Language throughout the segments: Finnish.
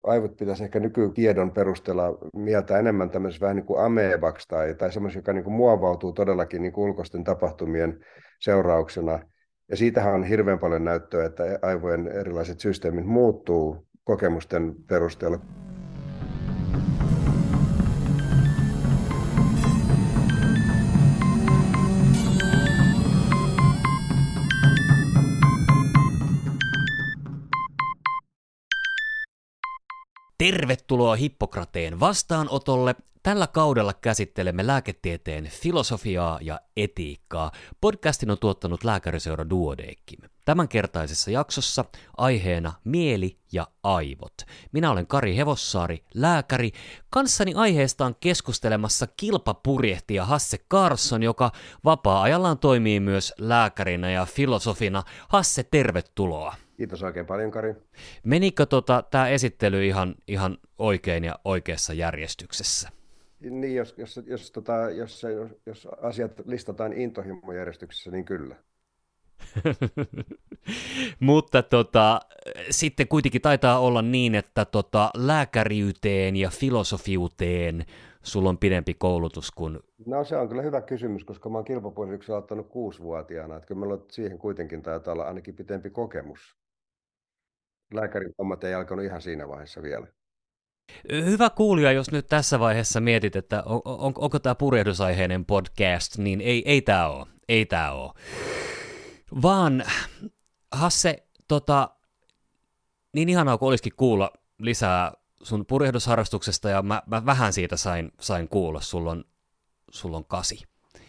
aivot pitäisi ehkä nykytiedon perusteella mieltää enemmän tämmöisessä vähän niin kuin ameebaksi tai semmoisen, joka niin kuin muovautuu todellakin niin kuin ulkoisten tapahtumien seurauksena. Ja siitähän on hirveän paljon näyttöä, että aivojen erilaiset systeemit muuttuu kokemusten perusteella. Tervetuloa Hippokrateen vastaanotolle. Tällä kaudella käsittelemme lääketieteen filosofiaa ja etiikkaa. Podcastin on tuottanut lääkäriseura Duodeckim. Tämänkertaisessa jaksossa aiheena mieli ja aivot. Minä olen Kari Hevossaari, lääkäri. Kanssani aiheesta on keskustelemassa kilpapurjehtija Hasse Karlsson, joka vapaa-ajallaan toimii myös lääkärinä ja filosofina. Hasse, tervetuloa. Kiitos oikein paljon, Kari. Menikö tämä esittely ihan oikein ja oikeassa järjestyksessä? Niin, jos asiat listataan intohimojärjestyksessä, niin kyllä. Mutta sitten kuitenkin taitaa olla niin, että lääkäriyteen ja filosofiuteen sulla on pidempi koulutus kuin... No se on kyllä hyvä kysymys, koska mä oon kilpapuolustuksen aloittanut 6-vuotiaana. Että kyllä meillä siihen kuitenkin taitaa olla ainakin pitempi kokemus. Lääkärin hommat ei alkanut ihan siinä vaiheessa vielä. Hyvä kuulija, jos nyt tässä vaiheessa mietit, että onko tämä purjehdusaiheinen podcast, niin ei tämä ole. Ei tämä ole. Vaan Hasse, niin ihanaa kuin olisikin kuulla lisää sun purjehdusharrastuksesta, ja mä vähän siitä sain kuulla, sulla on 8.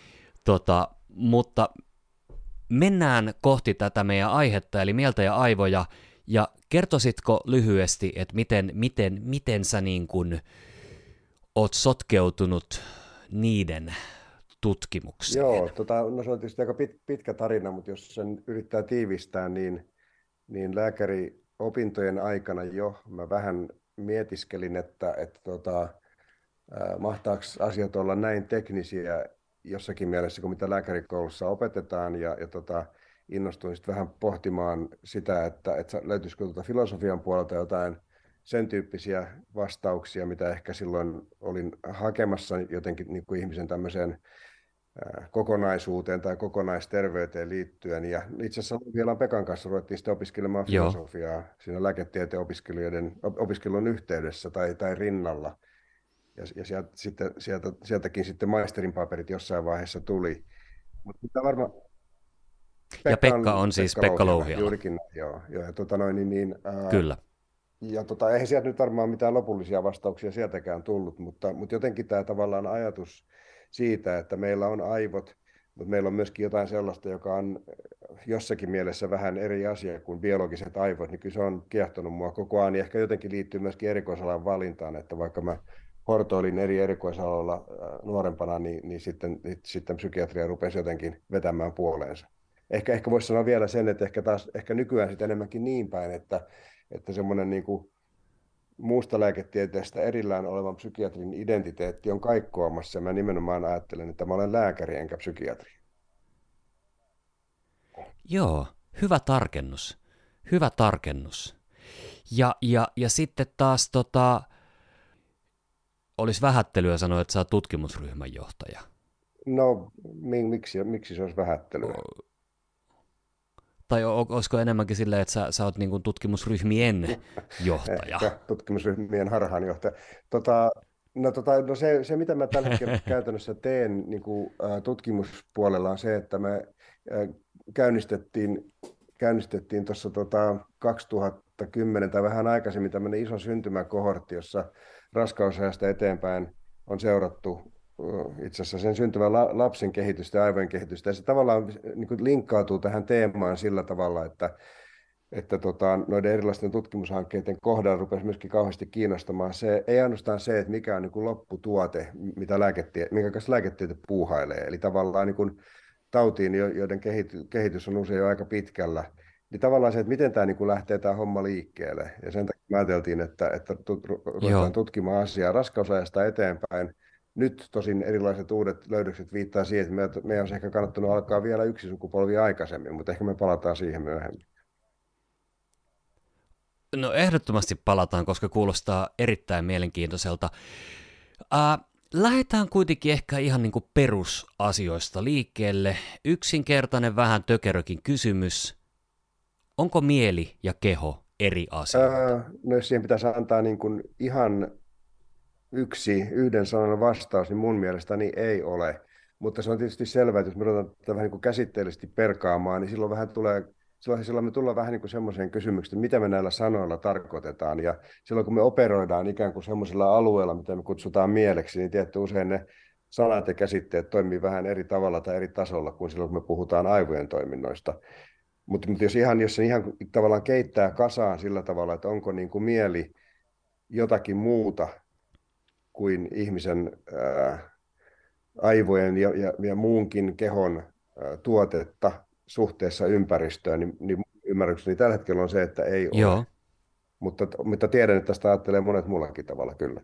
Mutta mennään kohti tätä meidän aihetta, eli mieltä ja aivoja, ja kertoisitko lyhyesti, että miten sä niin kun oot sotkeutunut niiden tutkimukseen? Joo, no se on tietysti aika pitkä tarina, mutta jos sen yrittää tiivistää, niin lääkäriopintojen aikana jo mä vähän mietiskelin, että mahtaako asiat olla näin teknisiä jossakin mielessä kuin mitä lääkärikoulussa opetetaan, ja innostuin sitten vähän pohtimaan sitä, että löytyisikö filosofian puolelta jotain sen tyyppisiä vastauksia, mitä ehkä silloin olin hakemassa jotenkin niin kuin ihmisen tämmöiseen kokonaisuuteen tai kokonaisterveyteen liittyen. Ja itse asiassa vielä Pekan kanssa ruvettiin sitten opiskelemaan filosofiaa siinä lääketieteen opiskelun yhteydessä tai rinnalla. Ja sieltäkin sitten maisterin paperit jossain vaiheessa tuli. Mutta varmaan... Ja Pekka on siis Pekka Louhiala. Juurikin, joo. Kyllä. Ja eihän sieltä nyt varmaan mitään lopullisia vastauksia sieltäkään tullut, mutta jotenkin tämä tavallaan ajatus siitä, että meillä on aivot, mutta meillä on myöskin jotain sellaista, joka on jossakin mielessä vähän eri asia kuin biologiset aivot, niin kyllä se on kiehtonut mua koko ajan, ja ehkä jotenkin liittyy myöskin erikoisalan valintaan, että vaikka mä hortoilin eri erikoisaloilla nuorempana, niin sitten psykiatria rupesi jotenkin vetämään puoleensa. Ehkä voisi sanoa vielä sen, että ehkä nykyään sitten enemmänkin niin päin, että semmoinen niin kuin muusta lääketieteestä erillään olevan psykiatrin identiteetti on kaikkoamassa. Mä nimenomaan ajattelen, että mä olen lääkäri enkä psykiatri. Joo, hyvä tarkennus. Hyvä tarkennus. Ja sitten taas olisi vähättelyä sanoa, että sä oot tutkimusryhmän johtaja. No, miksi se olisi vähättelyä? Tai olisiko enemmänkin silleen, että sä oot niin kuin tutkimusryhmien johtaja? Ehkä tutkimusryhmien harhaanjohtaja. Se, mitä mä tällä hetkellä käytännössä teen niin kuin, tutkimuspuolella on se, että me käynnistettiin tuossa 2010 tai vähän aikaisemmin tämmöinen iso syntymäkohortti, jossa raskausajasta eteenpäin on seurattu itse asiassa sen syntyvän lapsen kehitystä ja aivojen kehitystä. Ja se tavallaan niin kuin linkkautuu tähän teemaan sillä tavalla, että noiden erilaisten tutkimushankkeiden kohdalla rupesi myöskin kauheasti kiinnostamaan se, ei ainoastaan se, että mikä on niin kuin lopputuote, minkä kanssa lääketiede puuhailee. Eli tavallaan niin kuin tautiin, joiden kehitys on usein jo aika pitkällä, niin tavallaan se, että miten tämä niin kuin lähtee tämä homma liikkeelle. Ja sen takia me ajateltiin, että ruvetaan tutkimaan asiaa raskausajasta eteenpäin. Nyt tosin erilaiset uudet löydökset viittaa siihen, että meidän olisi ehkä kannattanut alkaa vielä yksi sukupolvi aikaisemmin, mutta ehkä me palataan siihen myöhemmin. No ehdottomasti palataan, koska kuulostaa erittäin mielenkiintoiselta. Lähdetään kuitenkin ehkä ihan niin kuin perusasioista liikkeelle. Yksinkertainen, vähän tökerökin kysymys. Onko mieli ja keho eri asioita? No jos siihen pitäisi antaa niin kuin ihan yhden sanan vastaus, niin mun mielestäni ei ole. Mutta se on tietysti selvää, että jos me ruvetaan tätä vähän niin kuin käsitteellisesti perkaamaan, niin silloin me tullaan vähän niin kuin semmoiseen kysymykseen, että mitä me näillä sanoilla tarkoitetaan. Ja silloin kun me operoidaan ikään kuin semmoisella alueella, mitä me kutsutaan mieleksi, niin tietty usein ne sanat ja käsitteet toimii vähän eri tavalla tai eri tasolla kuin silloin, kun me puhutaan aivojen toiminnoista. Mutta jos se ihan tavallaan keittää kasaan sillä tavalla, että onko niin kuin mieli jotakin muuta kuin ihmisen aivojen ja muunkin kehon tuotetta suhteessa ympäristöön, niin ymmärrykseni tällä hetkellä on se, että ei ole. Joo. Mutta tiedän, että tästä ajattelee monet muullakin tavalla kyllä.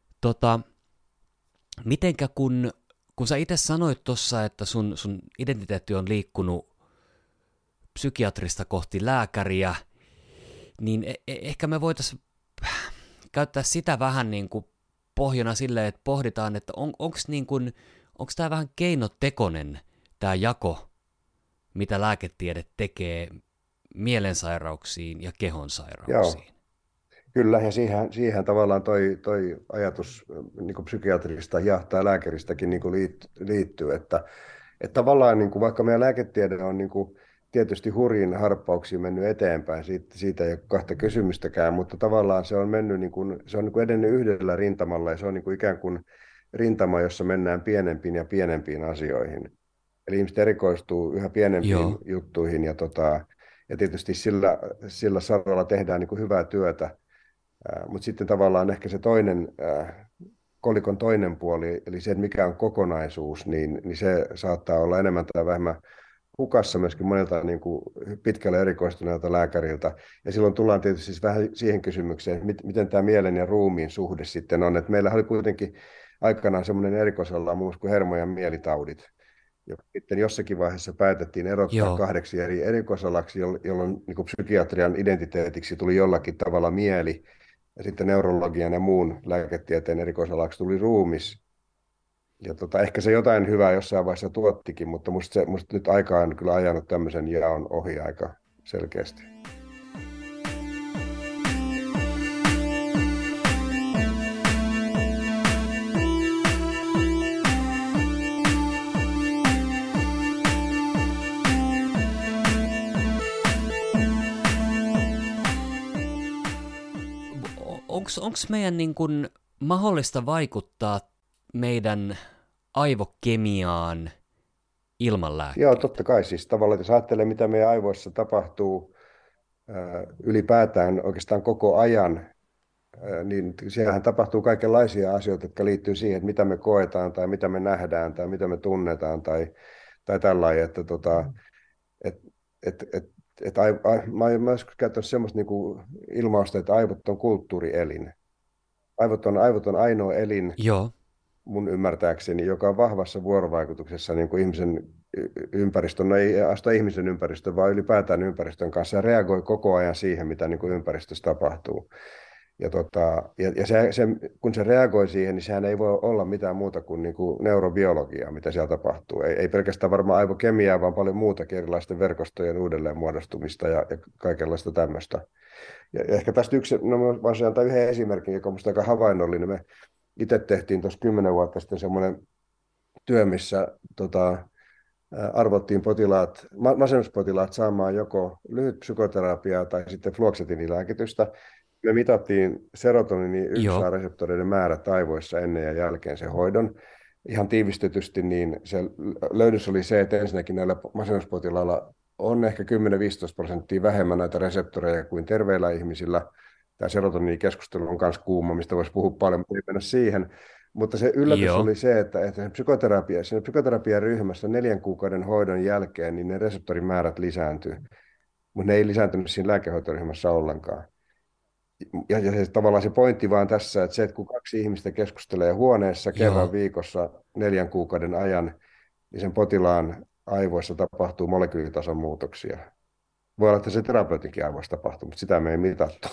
Mitenkä kun sä itse sanoit tuossa, että sun identiteetti on liikkunut psykiatrista kohti lääkäriä, niin ehkä me voitaisiin käyttää sitä vähän niin kuin pohjana silleen, että pohditaan, että onko tämä vähän keinotekoinen tämä jako, mitä lääketiede tekee mielensairauksiin ja kehonsairauksiin. Joo, kyllä, ja siihen tavallaan toi ajatus niin kuin psykiatrista tai lääkäristäkin niin kuin liittyy, että tavallaan niin kuin, vaikka meidän lääketiede on niin kuin, tietysti hurjin harppauksiin mennyt eteenpäin, siitä ei ole kahta kysymystäkään, mutta tavallaan se on mennyt se on niin kuin edennyt yhdellä rintamalla, ja se on niin kuin ikään kuin rintama, jossa mennään pienempiin ja pienempiin asioihin. Eli ihmiset erikoistuu yhä pienempiin juttuihin, ja tietysti sillä saralla tehdään niin kuin hyvää työtä, mutta sitten tavallaan ehkä se kolikon toinen puoli, eli se, että mikä on kokonaisuus, niin se saattaa olla enemmän tai vähemmän hukassa myöskin monelta niin kuin pitkälle erikoistuneelta lääkäriltä. Ja silloin tullaan tietysti siis vähän siihen kysymykseen, että miten tämä mielen ja ruumiin suhde sitten on. Että meillä oli kuitenkin aikanaan semmoinen erikoisala muun muassa kuin hermo- ja mielitaudit, joka sitten jossakin vaiheessa päätettiin erottaa 2 eri erikoisalaksi, jolloin niin kuin psykiatrian identiteetiksi tuli jollakin tavalla mieli, ja sitten neurologian ja muun lääketieteen erikoisalaksi tuli ruumis. Ja ehkä se jotain hyvää jossain vaiheessa tuottikin, mutta musta nyt aika on kyllä ajanut tämmöisen jaon ohi aika selkeästi. Onko meidän niin kuin mahdollista vaikuttaa meidän aivokemiaan ilman lääkkeitä? Joo, totta kai. Siis tavallaan, jos ajattelee, mitä meidän aivoissa tapahtuu ylipäätään oikeastaan koko ajan, niin siellähän tapahtuu kaikenlaisia asioita, jotka liittyy siihen, että mitä me koetaan tai mitä me nähdään tai mitä me tunnetaan tai tällainen. Mä oon joskus käyttänyt semmoista niin kuin ilmausta, että aivot on kulttuurielin. Aivot on ainoa elin, Joo. mun ymmärtääkseni, joka on vahvassa vuorovaikutuksessa niin kuin ihmisen ympäristön, no ei ainoastaan ihmisen ympäristön, vaan ylipäätään ympäristön kanssa, ja reagoi koko ajan siihen, mitä niin kuin ympäristössä tapahtuu. Kun se reagoi siihen, niin sehän ei voi olla mitään muuta kuin neurobiologiaa, mitä siellä tapahtuu. Ei pelkästään varmaan aivokemiaa, vaan paljon muutakin, erilaisten verkostojen uudelleenmuodostumista ja kaikenlaista tämmöistä. Ja ehkä tästä mä voisin antaa yhden esimerkin, joka on minusta aika havainnollinen. Me itse tehtiin tuossa 10 vuotta sitten semmoinen työ, missä arvottiin masennuspotilaat saamaan joko lyhyt psykoterapiaa tai sitten fluoksetiinilääkitystä. Me mitattiin serotoninin 1A-reseptoreiden määrät aivoissa ennen ja jälkeen sen hoidon. Ihan tiivistetysti niin se löydös oli se, että ensinnäkin näillä masennuspotilailla on ehkä 10-15% vähemmän näitä reseptoreja kuin terveillä ihmisillä. Tämä serotoniinikeskustelu on myös kuuma, mistä voisi puhua paljon, mutta ei mennä siihen. Mutta se yllätys oli se, että siinä psykoterapiaryhmässä 4 kuukauden hoidon jälkeen niin ne reseptorimäärät lisääntyy, mutta ne ei lisääntynyt siinä lääkehoitoryhmässä ollenkaan. Ja tavallaan se pointti vaan tässä, että kun 2 ihmistä keskustelee huoneessa kerran viikossa 4 kuukauden ajan, niin sen potilaan aivoissa tapahtuu molekyylitason muutoksia. Voi olla, että se terapeutinkin aivoissa tapahtuu, mutta sitä me ei mitattu.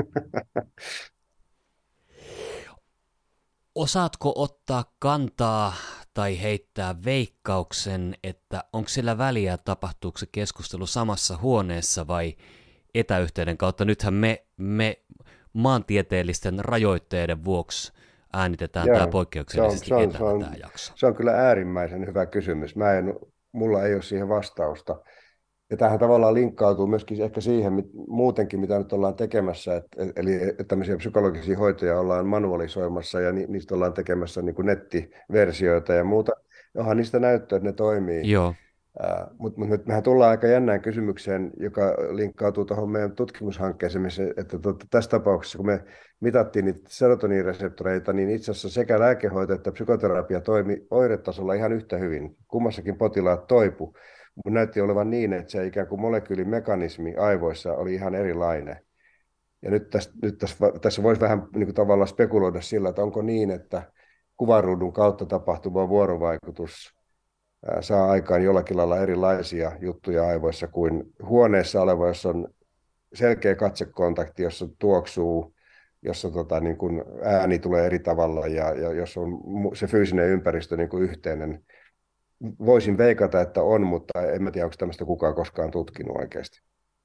Osaatko ottaa kantaa tai heittää veikkauksen, että onko sillä väliä, tapahtuuko se keskustelu samassa huoneessa vai etäyhteyden kautta? Nythän me maantieteellisten rajoitteiden vuoksi äänitetään tämä Joo, poikkeuksellisesti etänä tämä jakso. se on kyllä äärimmäisen hyvä kysymys. Mulla ei ole siihen vastausta. Ja tämähän tavallaan linkkautuu myöskin ehkä siihen muutenkin, mitä nyt ollaan tekemässä, eli tämmöisiä psykologisia hoitoja ollaan manualisoimassa ja niistä ollaan tekemässä niin kuin nettiversioita ja muuta. Onhan niistä näyttöä, että ne toimii. Joo. Mutta mehän tullaan aika jännään kysymykseen, joka linkkautuu tuohon meidän tutkimushankkeeseen, että tässä tapauksessa, kun me mitattiin niitä serotoniinireseptoreita, niin itse asiassa sekä lääkehoito että psykoterapia toimi oiretasolla ihan yhtä hyvin. Kummassakin potilaat toipu, mutta näytti olevan niin, että se ikään kuin molekyylimekanismi aivoissa oli ihan erilainen. Ja nyt tässä voisi vähän niin kuin tavallaan spekuloida sillä, että onko niin, että kuvaruudun kautta tapahtuva vuorovaikutus saa aikaan jollakin lailla erilaisia juttuja aivoissa kuin huoneessa oleva, jossa on selkeä katsekontakti, jossa tuoksuu, jossa niin kuin ääni tulee eri tavalla ja jos on se fyysinen ympäristö niin kuin yhteinen. Voisin veikata, että on, mutta en mä tiedä, onko tämmöistä kukaan koskaan tutkinut oikeasti.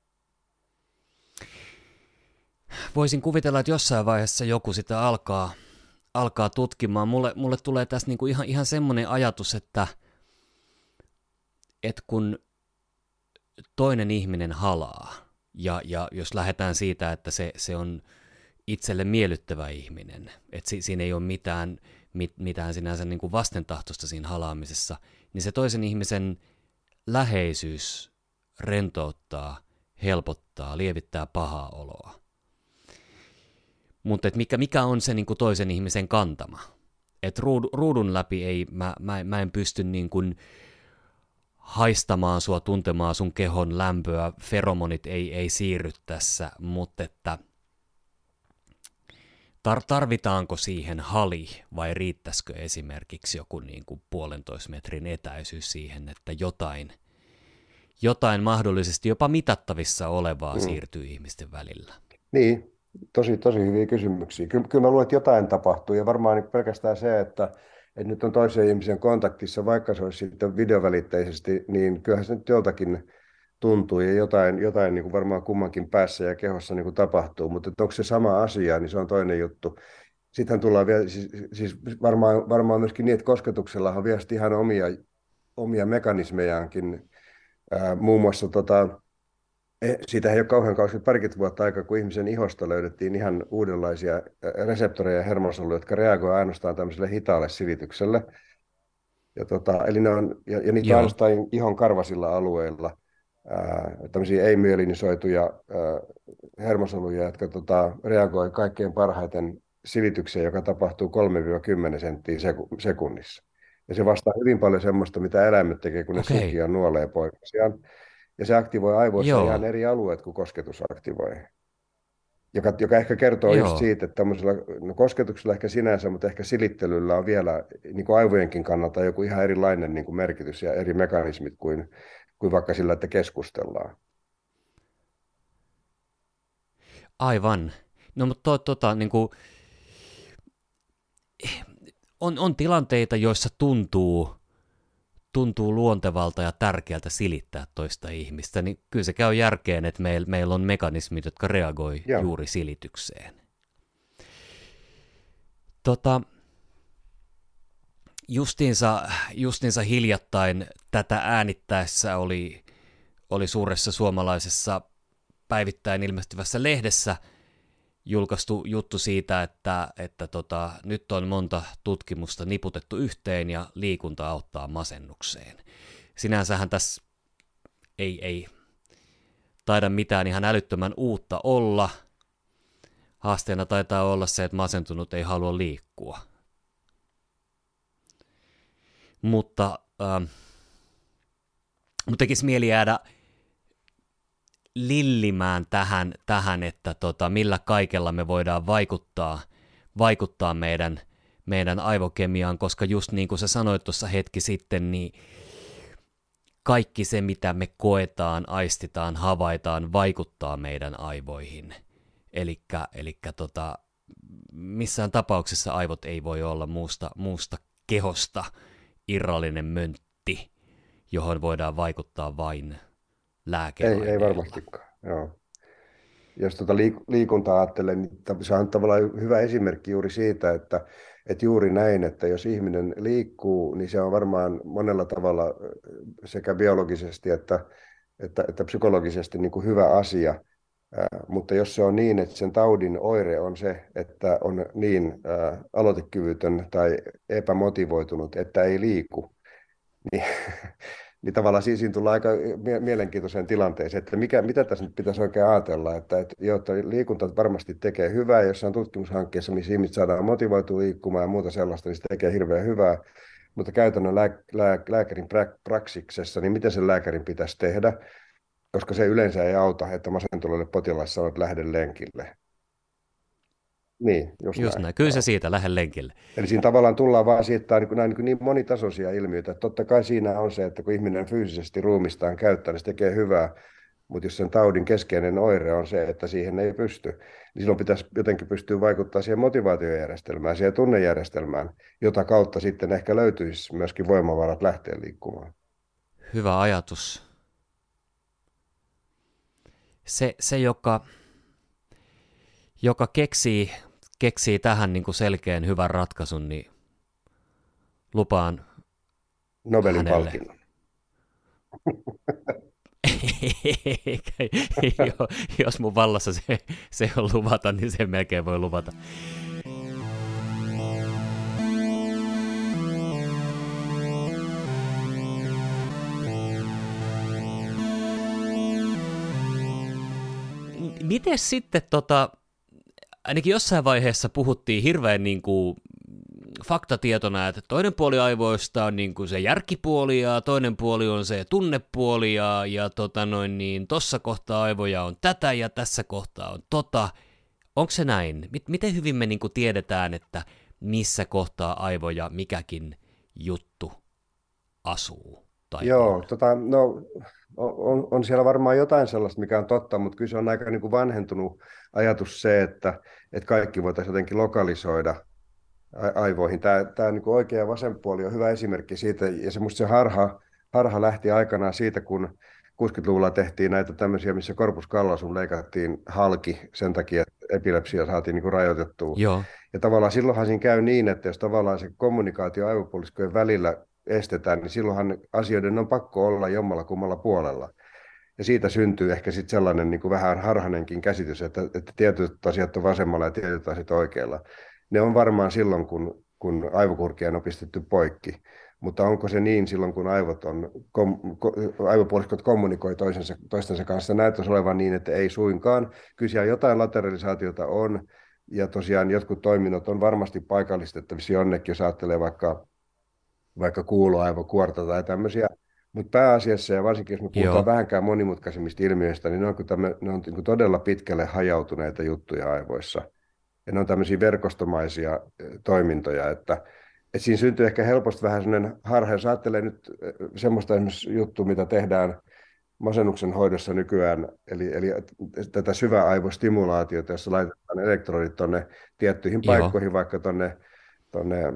Voisin kuvitella, että jossain vaiheessa joku sitä alkaa tutkimaan. Mulle tulee tässä niinku ihan semmoinen ajatus, että kun toinen ihminen halaa, ja jos lähdetään siitä, että se on itselle miellyttävä ihminen, että siinä ei ole mitään sinänsä niin kuin vastentahtoista siinä halaamisessa, niin se toisen ihmisen läheisyys rentouttaa, helpottaa, lievittää pahaa oloa. Mutta mikä on se niin kuin toisen ihmisen kantama? Että ruudun läpi mä en pysty niin kuin haistamaan sua, tuntemaan sun kehon lämpöä, feromonit ei siirry tässä, mutta että tarvitaanko siihen hali vai riittäisikö esimerkiksi joku niin kuin 1,5 metrin etäisyys siihen, että jotain mahdollisesti jopa mitattavissa olevaa siirtyy ihmisten välillä? Niin, tosi hyviä kysymyksiä. Kyllä mä luulen, että jotain tapahtuu ja varmaan niin pelkästään se, että nyt on toisen ihmisen kontaktissa, vaikka se olisi sitten videovälitteisesti, niin kyllähän se nyt joltakin tuntuu ja jotain niin kuin varmaan kummankin päässä ja kehossa niin kuin tapahtuu, mutta onko se sama asia, niin se on toinen juttu. Sittenhän tullaan vielä, siis varmaan myöskin niin, että kosketuksella on vielä ihan omia mekanismejaankin, muun muassa siitä ei ole kauhean kauan, parikymmentä vuotta aikaa, kun ihmisen ihosta löydettiin ihan uudenlaisia reseptoreja ja hermosoluja, jotka reagoivat ainoastaan tämmöiselle hitaalle silitykselle. Eli ja niitä on ainoastaan ihon karvasilla alueilla. Tämmöisiä ei-myelinisoituja hermosoluja, jotka reagoi kaikkein parhaiten silitykseen, joka tapahtuu 3-10 senttiä sekunnissa. Ja se vastaa hyvin paljon semmoista, mitä eläimet tekee, kun ne sukii ja nuolee poikasiaan. Ja se aktivoi aivoissa ihan eri alueet kuin kosketus aktivoi. Joka ehkä kertoo just siitä, että tämmöisellä kosketuksella ehkä sinänsä, mutta ehkä silittelyllä on vielä niin kuin aivojenkin kannalta joku ihan erilainen niin kuin merkitys ja eri mekanismit kuin vaikka sillä, että keskustellaan. Aivan. No mutta niin kuin, on tilanteita, joissa tuntuu luontevalta ja tärkeältä silittää toista ihmistä, niin kyllä se käy järkeen, että meillä on mekanismit, jotka reagoi juuri silitykseen. Justiinsa hiljattain tätä äänittäessä oli suuressa suomalaisessa päivittäin ilmestyvässä lehdessä julkaistu juttu siitä, että nyt on monta tutkimusta niputettu yhteen ja liikunta auttaa masennukseen. Sinänsähän tässä ei taida mitään ihan älyttömän uutta olla. Haasteena taitaa olla se, että masentunut ei halua liikkua. Mutta tekisi mieli jäädä lillimään tähän että millä kaikella me voidaan vaikuttaa meidän aivokemiaan, koska just niin kuin sä sanoit tuossa hetki sitten, niin kaikki se, mitä me koetaan, aistitaan, havaitaan, vaikuttaa meidän aivoihin. Elikkä missään tapauksessa aivot ei voi olla muusta kehosta irrallinen möntti, johon voidaan vaikuttaa vain lääkeaineilla. Ei varmastikaan, joo. Jos liikuntaa ajattelee, niin se on tavallaan hyvä esimerkki juuri siitä, että juuri näin, että jos ihminen liikkuu, niin se on varmaan monella tavalla sekä biologisesti että psykologisesti niin kuin hyvä asia. Mutta jos se on niin, että sen taudin oire on se, että on niin aloitekyvytön tai epämotivoitunut, että ei liiku, niin, niin tavallaan siinä tullaan aika mielenkiintoiseen tilanteeseen, että mitä tässä nyt pitäisi oikein ajatella, että liikunta varmasti tekee hyvää, jossain tutkimushankkeessa, missä ihmiset saadaan motivoitua liikkumaan ja muuta sellaista, niin se tekee hirveän hyvää, mutta käytännön lääkärin praksiksessa, niin miten sen lääkärin pitäisi tehdä, koska se yleensä ei auta, että masentuneelle potilaalle sanoo, että lähde lenkille. Niin, just näin. Kyllä se siitä, lähde lenkille. Eli siinä tavallaan tullaan vaan siitä, että nämä on niin monitasoisia ilmiöitä. Että totta kai siinä on se, että kun ihminen fyysisesti ruumistaan käyttää, niin se tekee hyvää. Mutta jos sen taudin keskeinen oire on se, että siihen ei pysty, niin silloin pitäisi jotenkin pystyä vaikuttamaan siihen motivaatiojärjestelmään, siihen tunnejärjestelmään, jota kautta sitten ehkä löytyisi myöskin voimavarat lähteä liikkumaan. Hyvä ajatus. Se joka keksii tähän niin kuin selkeän hyvän ratkaisun, niin lupaan Nobelin hänelle. Palkinnon. Jos mun vallassa se on luvata, niin sen melkein voi luvata. Miten sitten ainakin jossain vaiheessa puhuttiin hirveän niin kuin faktatietona, että toinen puoli aivoista on niin kuin se järkipuoli ja toinen puoli on se tunnepuoli ja tossa kohtaa aivoja on tätä ja tässä kohtaa on tota. Onko se näin? Miten hyvin me niin kuin tiedetään, että missä kohtaa aivoja mikäkin juttu asuu? Joo, on siellä varmaan jotain sellaista, mikä on totta, mutta kyllä se on aika niin kuin vanhentunut ajatus se, että kaikki voitaisiin jotenkin lokalisoida aivoihin. Tämä niin kuin oikea ja vasen puoli on hyvä esimerkki siitä, ja se harha lähti aikanaan siitä, kun 60-luvulla tehtiin näitä tämmöisiä, missä corpus callosum leikattiin halki sen takia, että epilepsia saatiin niin kuin rajoitettua. Joo. Ja tavallaan silloinhan siinä käy niin, että jos tavallaan se kommunikaatio aivopuoliskojen välillä estetään, niin silloinhan asioiden on pakko olla jommalla kummalla puolella. Ja siitä syntyy ehkä sitten sellainen niin kuin vähän harhainenkin käsitys, että tietyt asiat on vasemmalla ja tietyt asiat oikealla. Ne on varmaan silloin, kun aivokurkia on pistetty poikki. Mutta onko se niin silloin, kun aivopuoliskot kommunikoi toistensa kanssa? Näyttäisi olevan niin, että ei suinkaan. Kyllä siellä jotain lateralisaatiota on, ja tosiaan jotkut toiminnot on varmasti paikallistettavissa jonnekin, jos ajattelee vaikka kuuloaivokuorta tai tämmöisiä. Mutta pääasiassa, ja varsinkin jos me puhutaan vähänkään monimutkaisemmista ilmiöistä, niin ne on todella pitkälle hajautuneita juttuja aivoissa. Ja ne on tämmöisiä verkostomaisia toimintoja, että siinä syntyy ehkä helposti vähän sellainen harha. Jos ajattelee nyt semmoista esimerkiksi juttua, mitä tehdään masennuksen hoidossa nykyään, eli tätä syväaivostimulaatiota, jossa laitetaan elektrodit tuonne tiettyihin paikkoihin, vaikka tuonne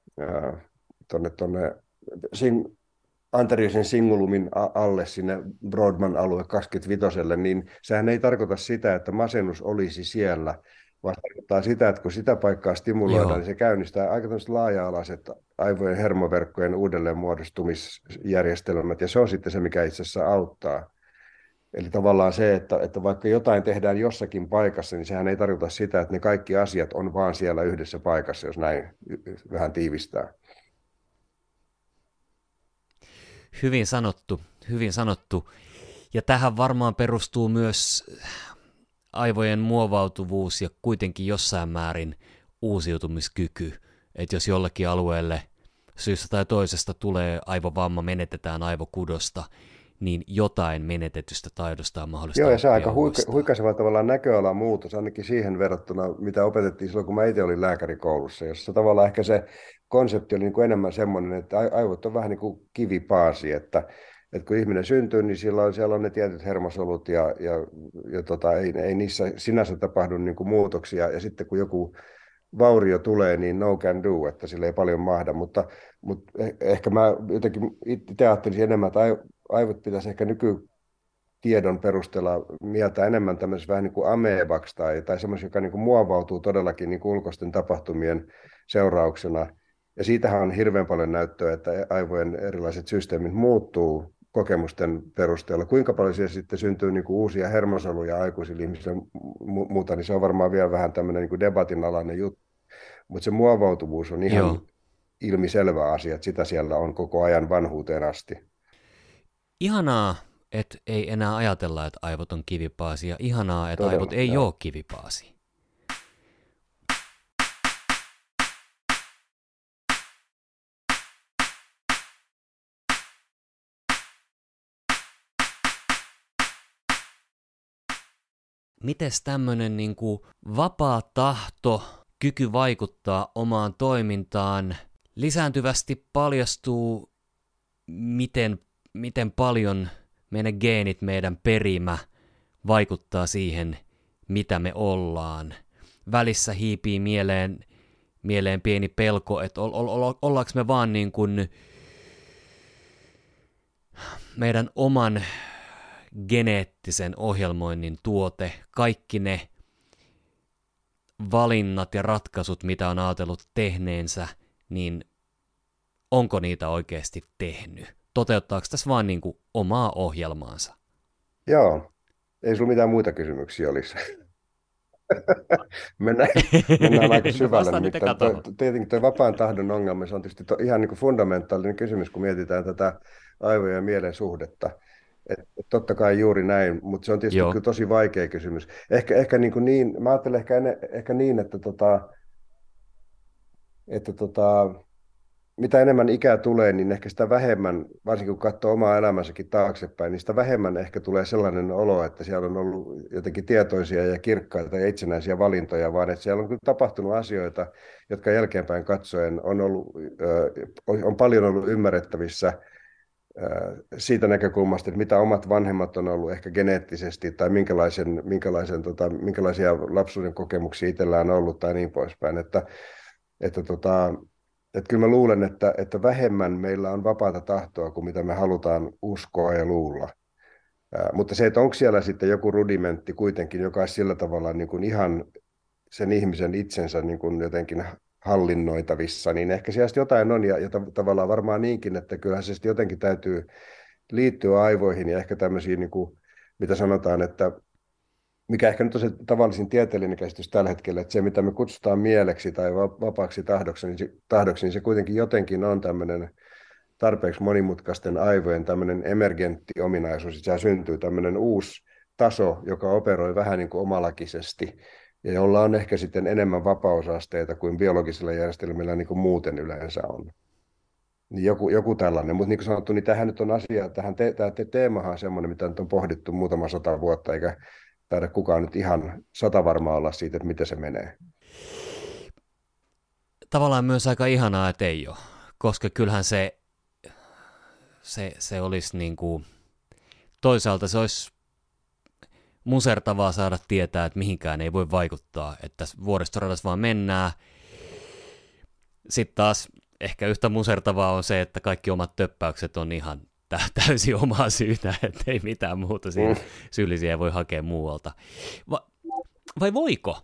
anteriorisen singulumin alle sinne Brodmann-alue 25, niin sehän ei tarkoita sitä, että masennus olisi siellä, vaan tarkoittaa sitä, että kun sitä paikkaa stimuloidaan, niin se käynnistää aika laaja-alaiset aivojen hermoverkkojen uudelleenmuodostumisjärjestelmät, ja se on sitten se, mikä itse asiassa auttaa. Eli tavallaan se, että vaikka jotain tehdään jossakin paikassa, niin sehän ei tarkoita sitä, että ne kaikki asiat on vaan siellä yhdessä paikassa, jos näin vähän tiivistää. Hyvin sanottu, hyvin sanottu. Ja tähän varmaan perustuu myös aivojen muovautuvuus ja kuitenkin jossain määrin uusiutumiskyky. Että jos jollekin alueelle syystä tai toisesta tulee aivovamma, menetetään aivokudosta, niin jotain menetetystä taidosta on mahdollista. Joo, ja se on aika huikaiseva tavallaan näköalan muutos, ainakin siihen verrattuna, mitä opetettiin silloin, kun mä itse olin lääkärikoulussa, jossa tavallaan ehkä se konsepti oli niin kuin enemmän semmoinen, että aivot on vähän niin kuin kivipaasi, että että kun ihminen syntyy, niin siellä on ne tietyt hermosolut ei niissä sinänsä tapahdu niin kuin muutoksia. Ja sitten kun joku vaurio tulee, niin no can do, että sille ei paljon mahda. Mutta ehkä mä jotenkin itse ajattelisin enemmän, että aivot pitäisi ehkä nykytiedon perusteella mieltä enemmän tämmöisessä vähän niin kuin ameebaksi tai semmoisen, joka niin kuin muovautuu todellakin niin kuin ulkoisten tapahtumien seurauksena. Ja siitähän on hirveän paljon näyttöä, että aivojen erilaiset systeemit muuttuu kokemusten perusteella. Kuinka paljon siellä sitten syntyy niin kuin uusia hermosoluja aikuisille ihmisille muuta, niin se on varmaan vielä vähän tämmöinen niin kuin debatin alainen juttu. Mutta se muovautuvuus on ihan Joo. ilmiselvä asia, että sitä siellä on koko ajan vanhuuteen asti. Ihanaa, että ei enää ajatella, että aivot on kivipaasi, ja ihanaa, että aivot Todella, ei joo. ole kivipaasi. Mites tämmönen niinku vapaa tahto, kyky vaikuttaa omaan toimintaan, lisääntyvästi paljastuu, miten paljon meidän geenit, meidän perimä vaikuttaa siihen, mitä me ollaan. Välissä hiipii mieleen pieni pelko, että ollaanko me vaan niin kuin meidän oman geneettisen ohjelmoinnin tuote, kaikki ne valinnat ja ratkaisut, mitä on ajatellut tehneensä, niin onko niitä oikeasti tehnyt? Toteuttaako tässä vaan niin kuin omaa ohjelmaansa? Joo, ei sulla mitään muita kysymyksiä olisi. Mennään, mennään aika No syvälle, vastaan nyt eka nimittäin tohon. tietenkin tuo vapaan tahdon ongelma, se on tietysti ihan niin kuin fundamentaalinen kysymys, kun mietitään tätä aivojen ja mielen suhdetta. Et totta kai juuri näin, mutta se on tietysti Joo, kyllä tosi vaikea kysymys. Ehkä niin, mä ajattelen ehkä niin, että mitä enemmän ikää tulee, niin ehkä sitä vähemmän, varsinkin kun katsoo omaa elämänsäkin taaksepäin, niin sitä vähemmän ehkä tulee sellainen olo, että siellä on ollut jotenkin tietoisia ja kirkkaita ja itsenäisiä valintoja, vaan että siellä on kyllä tapahtunut asioita, jotka jälkeenpäin katsoen on paljon ollut ymmärrettävissä siitä näkökulmasta, että mitä omat vanhemmat on ollut ehkä geneettisesti tai minkälaisia lapsuuden kokemuksia itsellään on ollut tai niin poispäin. Että, tota, että kyllä mä luulen, että vähemmän meillä on vapaata tahtoa kuin mitä me halutaan uskoa ja luulla. Mutta se, että onko siellä sitten joku rudimentti kuitenkin, joka olisi sillä tavalla niin kuin ihan sen ihmisen itsensä niin kuin jotenkin hallinnoitavissa, niin ehkä siellä jotain on ja tavallaan varmaan niinkin, että kyllähän se sitten jotenkin täytyy liittyä aivoihin ja ehkä tämmöisiin, niin kuin, mitä sanotaan, että mikä ehkä nyt on se tavallisin tieteellinen käsitys tällä hetkellä, että se mitä me kutsutaan mieleksi tai vapaaksi tahdoksi, niin se kuitenkin jotenkin on tämmöinen tarpeeksi monimutkaisten aivojen tämmöinen emergentti ominaisuus, että syntyy tämmöinen uusi taso, joka operoi vähän niin kuin omalakisesti ja jolla on ehkä sitten enemmän vapausasteita kuin biologisilla järjestelmillä niin kuin muuten yleensä on. Niin joku tällainen, mutta niin kuin sanottu, niin tähän nyt on asia, tämä teemahan on semmoinen, mitä nyt on pohdittu muutama 100 vuotta, eikä taida kukaan nyt ihan satavarma olla siitä, että miten se menee. tavallaan myös aika ihanaa, että ei ole, koska kyllähän se olisi niin kuin, toisaalta se olisi musertavaa saada tietää, että mihinkään ei voi vaikuttaa, että tässä vuoristoradassa vaan mennään. Sitten taas ehkä yhtä musertavaa on se, että kaikki omat töppäykset on ihan täysin omaa syytä, että ei mitään muuta siinä syyllisiä voi hakea muualta. Vai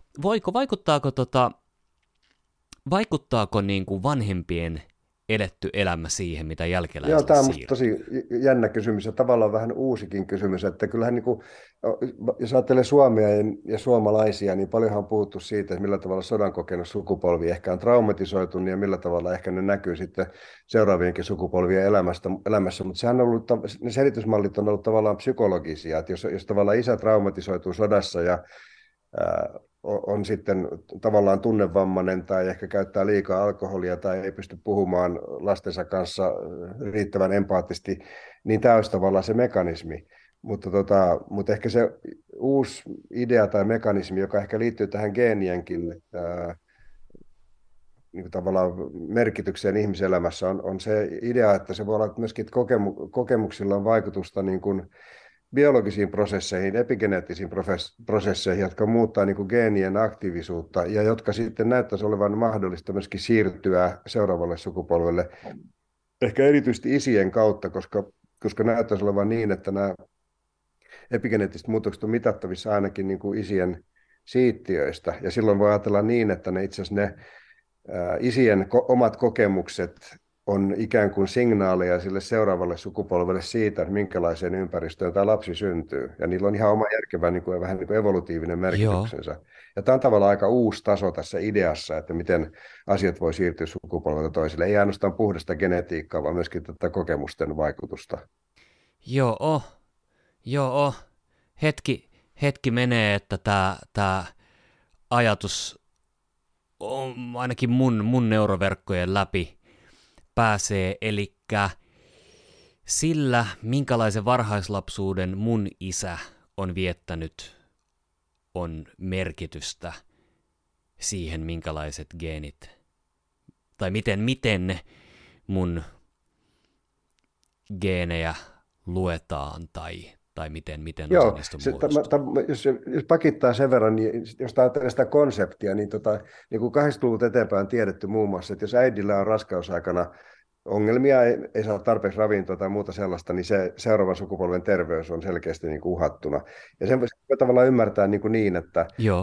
vaikuttaako niin kuin vanhempien eletty elämä siihen, mitä Joo, jälkeläisille tämä on musta siirtyy? tosi jännä kysymys ja tavallaan vähän uusikin kysymys, että kyllähän niin kuin, jos ajattelee Suomea ja suomalaisia, niin paljonhan on puhuttu siitä, että millä tavalla sodan kokenut sukupolvi ehkä on traumatisoitunut ja millä tavalla ehkä ne näkyy sitten seuraavienkin sukupolvien elämässä, mutta sehän on ollut, ne selitysmallit on ollut tavallaan psykologisia, että jos tavallaan isä traumatisoituu sodassa ja on sitten tavallaan tunnevammainen tai ehkä käyttää liikaa alkoholia tai ei pysty puhumaan lastensa kanssa riittävän empaattisesti, niin tämä olisi tavallaan se mekanismi. Mutta ehkä se uusi idea tai mekanismi, joka ehkä liittyy tähän geenienkin niin kuin tavallaan merkitykseen ihmiselämässä on se idea, että se voi olla myöskin, että kokemuksilla on vaikutusta niin kuin biologisiin prosesseihin, epigeneettisiin prosesseihin, jotka muuttaa niin kuin geenien aktiivisuutta ja jotka sitten näyttäisi olevan mahdollista myöskin siirtyä seuraavalle sukupolvelle, ehkä erityisesti isien kautta, koska näyttäisi olevan niin, että nämä epigeneettiset muutokset on mitattavissa ainakin niin kuin isien siittiöistä, ja silloin voi ajatella niin, että ne itse asiassa isien omat kokemukset on ikään kuin signaaleja sille seuraavalle sukupolvelle siitä, että minkälaiseen ympäristöön tämä lapsi syntyy. Ja niillä on ihan oma järkevä niin kuin, vähän niin kuin evolutiivinen merkityksensä. Ja tämä on tavallaan aika uusi taso tässä ideassa, että miten asiat voi siirtyä sukupolvelta toiselle. Ei ainoastaan puhdasta genetiikkaa, vaan myöskin tätä kokemusten vaikutusta. Joo. Hetki menee, että tämä ajatus on ainakin mun neuroverkkojen läpi pääsee, eli sillä, minkälaisen varhaislapsuuden mun isä on viettänyt, on merkitystä siihen, minkälaiset geenit, tai miten mun geenejä luetaan, tai miten Joo, osa niistä on muodostunut. jos pakittaa sen verran, niin jos ajattelee sitä konseptia, niin kuin 80-luvulta eteenpäin on tiedetty muun muassa, että jos äidillä on raskausaikana ongelmia, ei saa tarpeeksi ravintoa tai muuta sellaista, niin se seuraavan sukupolven terveys on selkeästi niin kuin uhattuna. Ja sen voi tavallaan ymmärtää niin että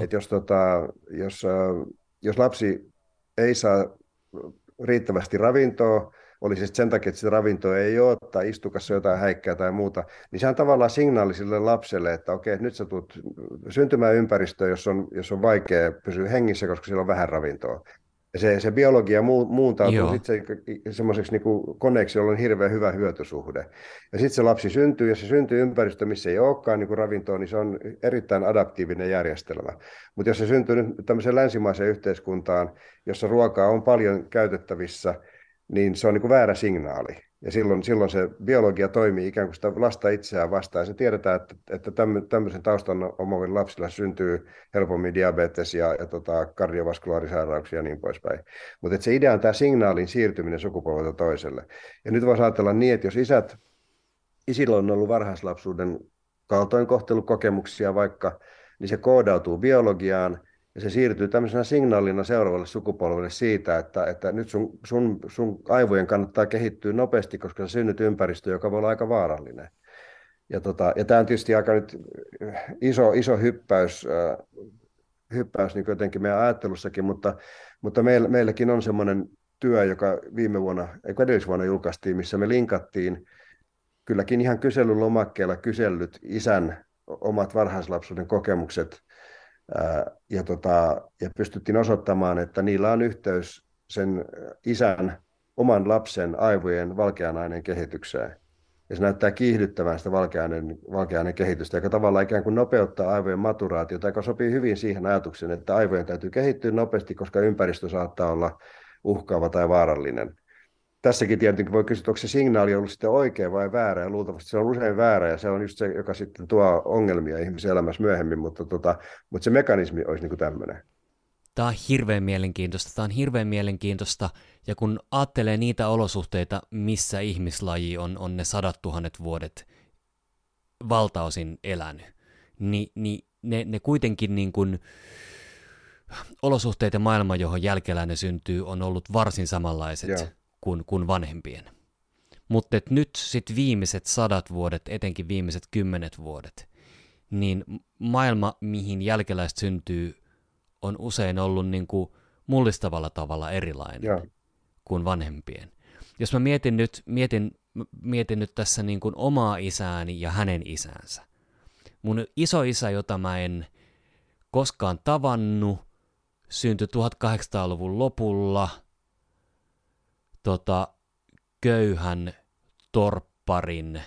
jos lapsi ei saa riittävästi ravintoa, oli siis sen takia, että sitä ravintoa ei ole, tai istukassa jotain häikkää tai muuta, niin se on tavallaan signaali sille lapselle, että okei, nyt sä tulet syntymään ympäristöön, jos on vaikea pysyä hengissä, koska siellä on vähän ravintoa. Ja se biologia muuntautuu sitten semmoiseksi niin koneeksi, jolla on hirveän hyvä hyötysuhde. Ja sitten se lapsi syntyy, ja se syntyy ympäristöön, missä ei olekaan niin ravintoa, niin se on erittäin adaptiivinen järjestelmä. Mutta jos se syntyy nyt tämmöiseen länsimaiseen yhteiskuntaan, jossa ruokaa on paljon käytettävissä, niin se on niin kuin väärä signaali. Ja silloin se biologia toimii ikään kuin sitä lasta itseään vastaan. Ja se tiedetään, että tämmöisen taustan omaavilla lapsilla syntyy helpommin diabetes ja kardiovaskulaarisairauksia ja niin poispäin. Mutta se idea on tämä signaalin siirtyminen sukupolvelta toiselle. Ja nyt voisi ajatella niin, että jos isillä on ollut varhaislapsuuden kaltoinkohtelukokemuksia vaikka, niin se koodautuu biologiaan, ja se siirtyy tämmöisenä signaalina seuraavalle sukupolvelle siitä, että nyt sun aivojen kannattaa kehittyä nopeasti, koska sä synnyt ympäristö, joka voi olla aika vaarallinen. Ja tämä on tietysti aika nyt iso hyppäys niin jotenkin meidän ajattelussakin, mutta meilläkin on semmoinen työ, joka edellisvuonna julkaistiin, missä me linkattiin kylläkin ihan kyselylomakkeella kysellyt isän omat varhaislapsuuden kokemukset, ja pystyttiin osoittamaan, että niillä on yhteys sen isän oman lapsen aivojen valkean aineen kehitykseen. Ja se näyttää kiihdyttävän sitä valkean aineen kehitystä, joka tavallaan ikään kuin nopeuttaa aivojen maturaatiota, joka sopii hyvin siihen ajatukseen, että aivojen täytyy kehittyä nopeasti, koska ympäristö saattaa olla uhkaava tai vaarallinen. Tässäkin tietenkin voi kysyä, onko se signaali ollut sitten oikea vai väärä, ja luultavasti se on usein väärä, ja se on just se, joka sitten tuo ongelmia ihmisen elämässä myöhemmin, mutta se mekanismi olisi niin kuin tämmöinen. Tämä on hirveän mielenkiintoista, ja kun ajattelee niitä olosuhteita, missä ihmislaji on ne 100 000 vuodet valtaosin elänyt, niin ne kuitenkin niin kuin olosuhteet ja maailma, johon jälkeläinen syntyy, on ollut varsin samanlaiset kuin vanhempien. Mutta nyt sitten viimeiset 100 vuodet, etenkin viimeiset 10 vuodet, niin maailma, mihin jälkeläiset syntyy, on usein ollut niin kuin mullistavalla tavalla erilainen kuin vanhempien. Jos mä mietin nyt tässä niin kuin omaa isääni ja hänen isänsä. Mun isoisä, jota mä en koskaan tavannut, syntyi 1800-luvun lopulla köyhän torpparin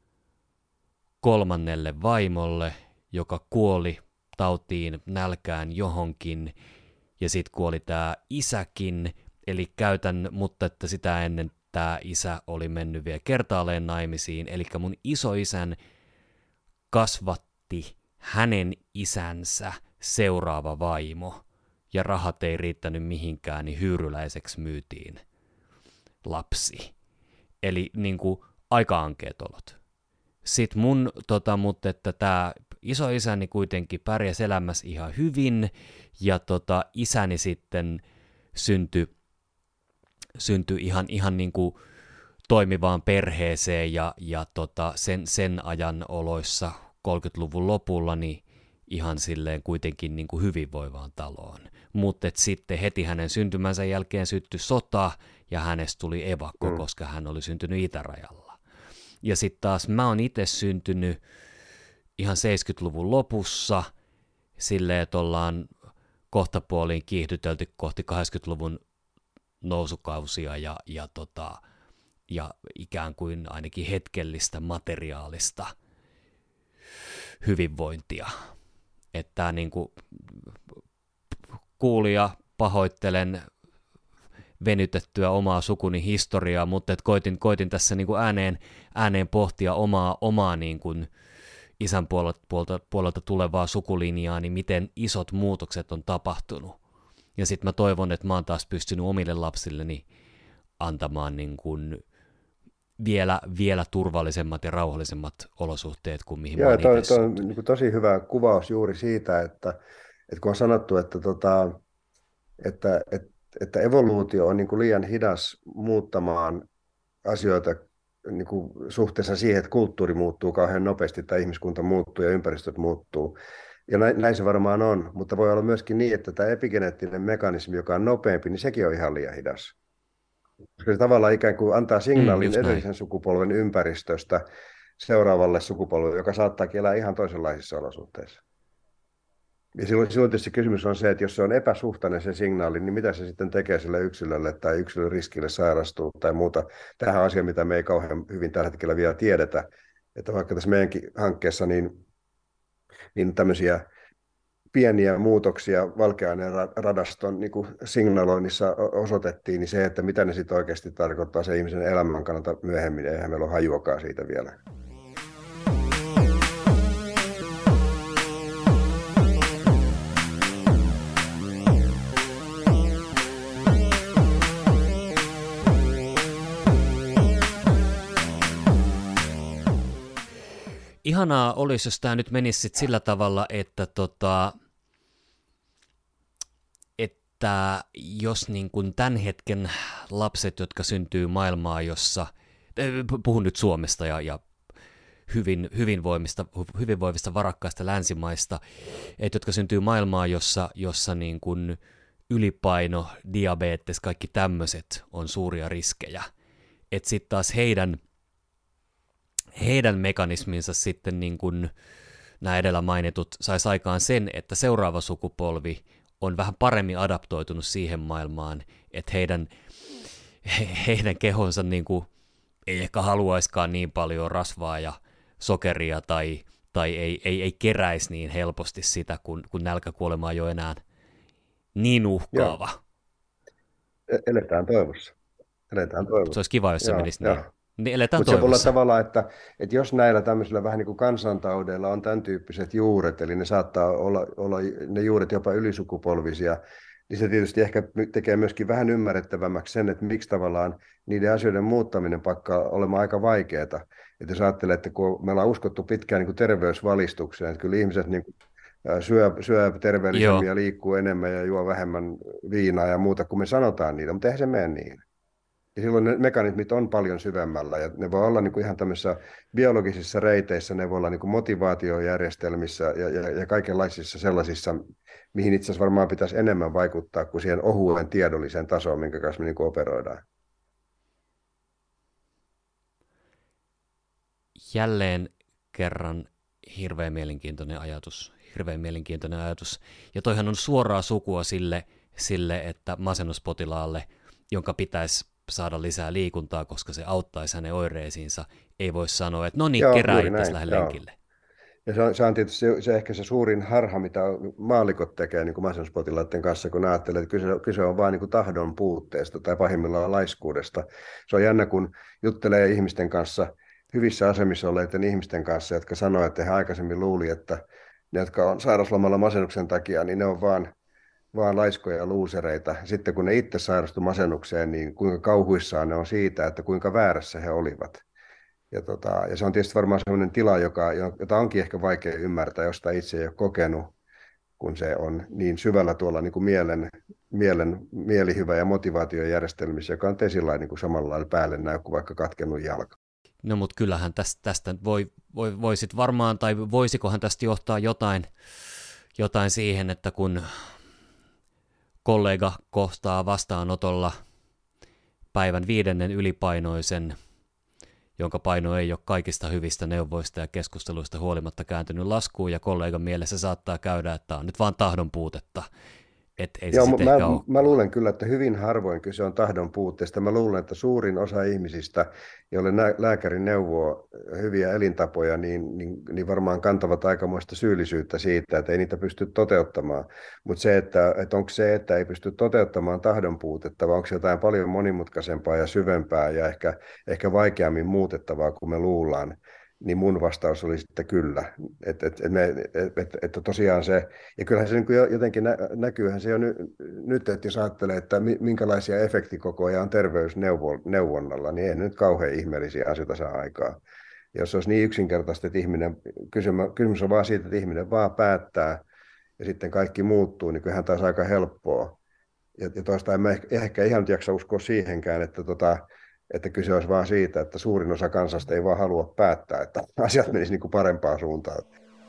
3. vaimolle, joka kuoli tautiin, nälkään johonkin, ja sitten kuoli tämä isäkin, eli mutta että sitä ennen tämä isä oli mennyt vielä kertaalleen naimisiin, eli mun isoisän kasvatti hänen isänsä seuraava vaimo, ja rahat ei riittänyt mihinkään, niin hyyryläiseksi myytiin lapsi. Eli niin kuin aika ankeet olot. Sitten mutta että tämä isoisäni kuitenkin pärjäsi elämässä ihan hyvin, ja isäni sitten syntyi ihan niin kuin toimivaan perheeseen, ja sen ajan oloissa 30-luvun lopulla niin ihan silleen kuitenkin niin kuin hyvinvoivaan taloon. Mutta sitten heti hänen syntymänsä jälkeen syttyi sota, ja hänestä tuli evakko, koska hän oli syntynyt itärajalla. Ja sitten taas mä oon itse syntynyt ihan 70-luvun lopussa, silleen, että ollaan kohtapuoliin kiihdytelty kohti 80-luvun nousukausia ja ikään kuin ainakin hetkellistä materiaalista hyvinvointia. Että niin kuin kuulija, pahoittelen venytettyä omaa sukuni historiaa, mutta et koitin tässä niin kuin ääneen pohtia omaa niin kuin isän puolelta tulevaa sukulinjaa, niin miten isot muutokset on tapahtunut. Ja sitten mä toivon, että mä oon taas pystynyt omille lapsilleni antamaan niin kuin vielä turvallisemmat ja rauhallisemmat olosuhteet kuin mihin mä oon itse Toi on niin kuin tosi hyvä kuvaus juuri siitä, että kun on sanottu, että evoluutio on niin kuin liian hidas muuttamaan asioita niin kuin suhteessa siihen, että kulttuuri muuttuu kauhean nopeasti tai ihmiskunta muuttuu ja ympäristöt muuttuu. Ja näin se varmaan on, mutta voi olla myöskin niin, että tämä epigeneettinen mekanismi, joka on nopeampi, niin sekin on ihan liian hidas. Koska se tavallaan ikään kuin antaa signaalin edellisen sukupolven ympäristöstä seuraavalle sukupolvelle, joka saattaakin elää ihan toisenlaisissa olosuhteissa. Ja silloin tietysti kysymys on se, että jos se on epäsuhtainen se signaali, niin mitä se sitten tekee sille yksilölle tai yksilön riskille sairastua tai muuta. Tähän on asia, mitä me ei kauhean hyvin tällä hetkellä vielä tiedetä. Että vaikka tässä meidänkin hankkeessa niin tämmöisiä pieniä muutoksia valkeaineen radaston niin kuin signaloinnissa osoitettiin, niin se, että mitä ne sitten oikeasti tarkoittaa se ihmisen elämän kannalta myöhemmin, eihän meillä ole hajuakaan siitä vielä. Ihanaa olisi, jos tämä nyt menisi sit sillä tavalla, että jos niin kuin tämän hetken lapset, jotka syntyy maailmaa, jossa, puhun nyt Suomesta ja hyvinvoivista varakkaista länsimaista, että jotka syntyy maailmaa, jossa niin kuin ylipaino, diabetes, kaikki tämmöiset on suuria riskejä, että sitten taas heidän mekanisminsa sitten niin kuin nämä edellä mainitut saisi aikaan sen, että seuraava sukupolvi on vähän paremmin adaptoitunut siihen maailmaan, että heidän kehonsa niin kuin ei ehkä haluaiskaan niin paljon rasvaa ja sokeria tai ei keräisi niin helposti sitä, kun nälkäkuolema on jo enää niin uhkaava. Eletään toivossa. Se olisi kiva, jos se menisi niin. Mutta se voi olla tavallaan, että jos näillä tämmöisillä vähän niin kuin kansantaudeilla on tämän tyyppiset juuret, eli ne saattaa olla ne juuret jopa ylisukupolvisia, niin se tietysti ehkä tekee myöskin vähän ymmärrettävämmäksi sen, että miksi tavallaan niiden asioiden muuttaminen pakkaa olemaan aika vaikeaa. Että jos ajattelee, että kun me ollaan uskottu pitkään niin kuin terveysvalistukseen, että kyllä ihmiset niin kuin syö terveellisemmin ja liikkuu enemmän ja juo vähemmän viinaa ja muuta, kun me sanotaan niitä, mutta eihän se mene niin. Ja silloin ne mekanismit on paljon syvemmällä, ja ne voi olla niin kuin ihan tämmöisissä biologisissa reiteissä, ne voi olla niin kuin motivaatiojärjestelmissä ja kaikenlaisissa sellaisissa, mihin itse asiassa varmaan pitäisi enemmän vaikuttaa kuin siihen ohueen tiedolliseen tasoon, minkä kanssa me niin kuin operoidaan. Jälleen kerran hirveän mielenkiintoinen ajatus. Ja toihan on suoraa sukua sille että masennuspotilaalle, jonka pitäisi saada lisää liikuntaa, koska se auttaisi hänen oireisiinsa, ei voi sanoa, että no niin, kerää itse lähde lenkille. Ja se on tietysti se ehkä se suurin harha, mitä maallikot tekee niin kuin masennuspotilaiden kanssa, kun ajattelee, että kyse on vain niin kuin tahdon puutteesta tai pahimmillaan laiskuudesta. Se on jännä, kun juttelee ihmisten kanssa, hyvissä asemissa olleiden ihmisten kanssa, jotka sanoo, että he aikaisemmin luuli, että ne, jotka on sairauslomalla masennuksen takia, niin ne on vaan vaan laiskoja ja luusereita. Sitten kun ne itse sairastu masennukseen, niin kuinka kauhuissaan ne on siitä, että kuinka väärässä he olivat. Ja se on tietysti varmaan sellainen tila, jota onkin ehkä vaikea ymmärtää, josta itse ei ole kokenut, kun se on niin syvällä tuolla niin kuin mielihyvä ja motivaatiojärjestelmissä, joka on sillä niin kuin samalla lailla päälle näy kuin vaikka katkennut jalka. No mutta kyllähän tästä voisit varmaan, tai voisikohan tästä johtaa jotain siihen, että kun kollega kohtaa vastaanotolla päivän 5. ylipainoisen, jonka paino ei ole kaikista hyvistä neuvoista ja keskusteluista huolimatta kääntynyt laskuun, ja kollegan mielessä saattaa käydä, että on nyt vaan tahdon puutetta. Joo, mä luulen kyllä, että hyvin harvoin kyse on tahdon puutteesta. Mä luulen, että suurin osa ihmisistä, joille lääkäri neuvoo hyviä elintapoja, niin varmaan kantavat aikamoista syyllisyyttä siitä, että ei niitä pysty toteuttamaan. Mutta se, että onko se, että ei pysty toteuttamaan tahdon puutetta, vai onko se jotain paljon monimutkaisempaa ja syvempää ja ehkä vaikeammin muutettavaa kuin me luullaan, niin mun vastaus oli sitten kyllä. Että tosiaan se, ja kyllähän se niin jotenkin näkyyhän se jo nyt, että jos ajattelee, että minkälaisia efektikokoja on terveysneuvonnalla, niin ei nyt kauhean ihmeellisiä asioita saa aikaa. Jos olisi niin yksinkertaista, että kysymys on vaan siitä, että ihminen vaan päättää, ja sitten kaikki muuttuu, niin kyllähän taas aika helppoa. Ja toista en mä ehkä ihan jaksa uskoa siihenkään, että kyse olisi vaan siitä, että suurin osa kansasta ei vaan halua päättää, että asiat menisivät niin kuin parempaan suuntaan.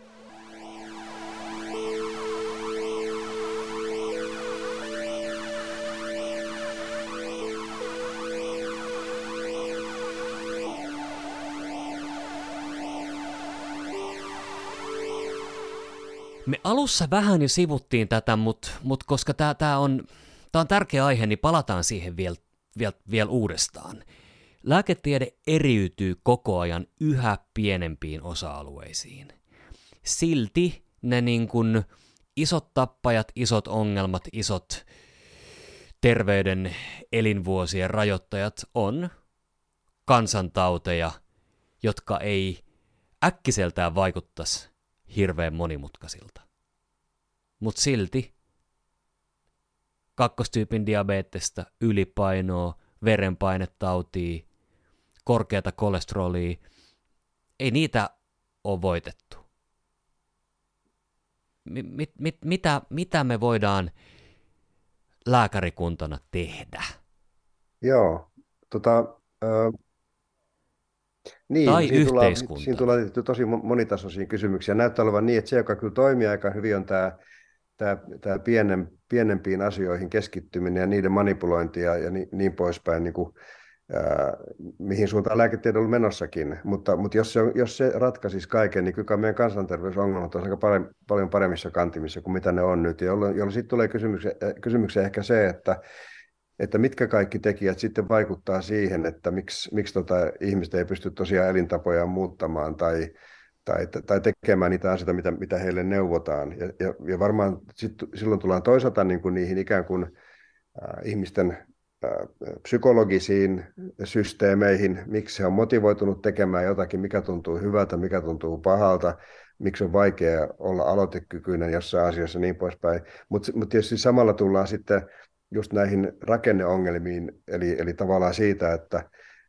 Me alussa vähän jo sivuttiin tätä, mutta koska tämä on tärkeä aihe, niin palataan siihen vielä uudestaan. Lääketiede eriytyy koko ajan yhä pienempiin osa-alueisiin. Silti ne niin kuin isot tappajat, isot ongelmat, isot terveyden elinvuosien rajoittajat on kansantauteja, jotka ei äkkiseltään vaikuttaisi hirveän monimutkaisilta. Mutta silti kakkostyypin diabetesta, ylipainoa, verenpainetautia, korkeata kolesterolia, ei niitä ole voitettu. Mitä me voidaan lääkärikuntana tehdä? Joo, niin, tai yhteiskunta. Siinä tulee tosi monitasoisia kysymyksiä. Näyttää olevan niin, että se, joka kyllä toimii aika hyvin, on tämä pienempiin asioihin keskittyminen ja niiden manipulointi ja niin poispäin, niin kuin, mihin suuntaan lääketiede on menossakin. Mutta jos se ratkaisisi kaiken, niin kyllä meidän kansanterveysongelmat on aika paljon paremmissa kantimissa kuin mitä ne on nyt. Jolloin sitten tulee kysymykseen ehkä se, että mitkä kaikki tekijät sitten vaikuttaa siihen, että miksi ihmiset ei pysty tosiaan elintapojaan muuttamaan tai tekemään niitä asioita, mitä heille neuvotaan. Ja varmaan silloin tullaan toisaalta niin kuin niihin ikään kuin ihmisten psykologisiin systeemeihin, miksi he on motivoitunut tekemään jotakin, mikä tuntuu hyvältä, mikä tuntuu pahalta, miksi on vaikea olla aloitekykyinen jossain asiassa niin poispäin. Mutta tietysti samalla tullaan sitten just näihin rakenneongelmiin, eli tavallaan siitä, että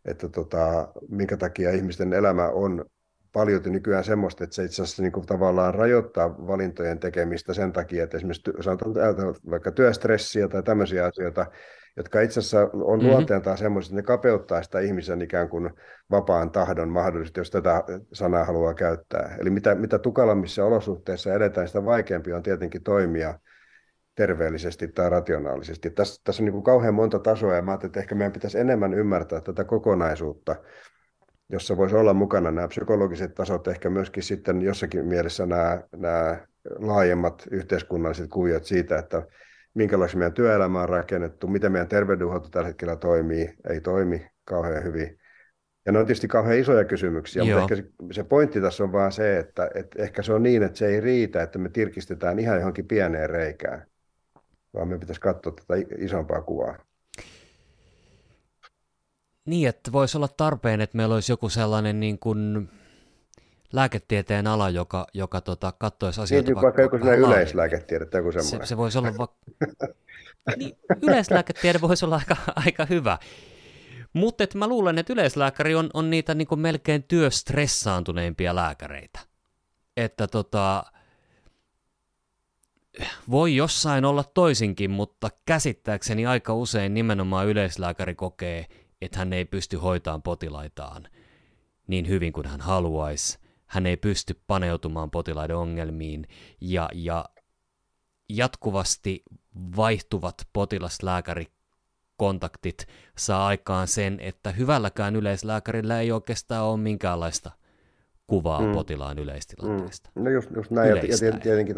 minkä takia ihmisten elämä on paljon nykyään semmoista, että se itse asiassa niin kuin tavallaan rajoittaa valintojen tekemistä sen takia, että esimerkiksi sanotaan vaikka työstressiä tai tämmöisiä asioita, jotka itse asiassa on luonteeltaan semmoisia, että ne kapeuttaa sitä ihmisen ikään kuin vapaan tahdon mahdollisesti, jos tätä sanaa haluaa käyttää. Eli mitä tukalammissa olosuhteissa edetään, sitä vaikeampi on tietenkin toimia terveellisesti tai rationaalisesti. Tässä on niin kuin kauhean monta tasoa, ja mä ajattelin, että ehkä meidän pitäisi enemmän ymmärtää tätä kokonaisuutta, jossa voisi olla mukana nämä psykologiset tasot, ehkä myöskin sitten jossakin mielessä nämä laajemmat yhteiskunnalliset kuviot siitä, että minkälaista meidän työelämä on rakennettu, miten meidän terveydenhuolto tällä hetkellä toimii, ei toimi kauhean hyvin. Ja ne on tietysti kauhean isoja kysymyksiä, Joo. mutta ehkä se pointti tässä on vaan se, että ehkä se on niin, että se ei riitä, että me tirkistetään ihan johonkin pieneen reikään, vaan me pitäisi katsoa tätä isompaa kuvaa. Niin, että voisi olla tarpeen, että meillä olisi joku sellainen niin kuin lääketieteen ala, joka katsoisi Niin, asioita vaikka vaikka joku vähän sellainen laajemmin. yleislääketiede tai joku semmoinen. Se voisi olla niin, yleislääketiede voisi olla aika hyvä. Mutta mä luulen, että yleislääkäri on niitä niin kuin melkein työstressaantuneimpia lääkäreitä. Että voi jossain olla toisinkin, mutta käsittääkseni aika usein nimenomaan yleislääkäri kokee, että hän ei pysty hoitamaan potilaitaan niin hyvin kuin hän haluaisi. Hän ei pysty paneutumaan potilaiden ongelmiin ja jatkuvasti vaihtuvat potilaslääkärikontaktit saa aikaan sen, että hyvälläkään yleislääkärillä ei oikeastaan ole minkäänlaista kuvaa potilaan yleistilanteesta. No just näin, ja tietenkin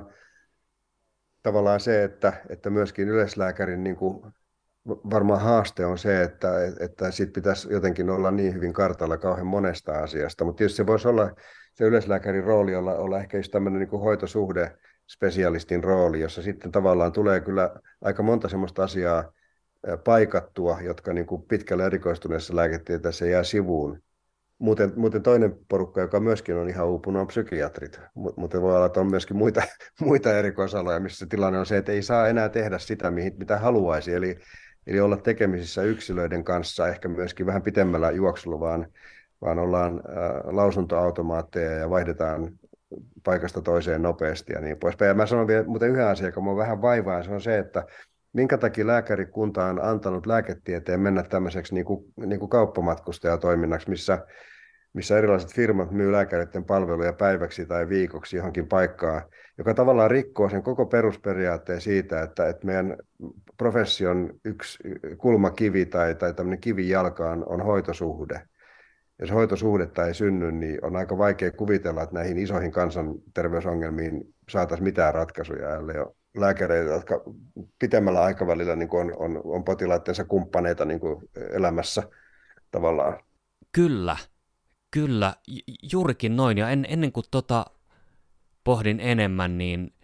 tavallaan se, että myöskin yleislääkärin niin kuin varmaan haaste on se, että sit pitäisi jotenkin olla niin hyvin kartalla kauhean monesta asiasta, mutta tietysti se voisi olla se yleislääkärin rooli olla ehkä just tämmöinen niin kuin hoitosuhdespesialistin rooli, jossa sitten tavallaan tulee kyllä aika monta semmoista asiaa paikattua, jotka niin kuin pitkälle erikoistuneessa lääketieteessä jää sivuun. Muuten toinen porukka, joka myöskin on ihan uupunut, on psykiatrit, mutta voi olla, että on myöskin muita erikoisaloja, missä se tilanne on se, että ei saa enää tehdä sitä, mitä haluaisi, eli olla tekemisissä yksilöiden kanssa ehkä myöskin vähän pitemmällä juoksulla, vaan ollaan lausuntoautomaatteja ja vaihdetaan paikasta toiseen nopeasti ja niin poispäin. Ja mä sanon vielä muuten yhden asian, joka minua vähän vaivaa, se on se, että minkä takia lääkärikunta on antanut lääketieteen mennä tämmöiseksi niin kuin kauppamatkustajatoiminnaksi, missä erilaiset firmat myy lääkäreiden palveluja päiväksi tai viikoksi johonkin paikkaan, joka tavallaan rikkoo sen koko perusperiaatteen siitä, että meidän profession yksi kulmakivi tai tämmöinen kivijalka on hoitosuhde. Jos hoitosuhdetta ei synny, niin on aika vaikea kuvitella, että näihin isoihin kansanterveysongelmiin saataisiin mitään ratkaisuja, ellei ole lääkäreitä, jotka pitemmällä aikavälillä niin kuin on potilaittensa kumppaneita niin kuin elämässä tavallaan. Kyllä, juurikin noin. Ja ennen kuin pohdin enemmän, niin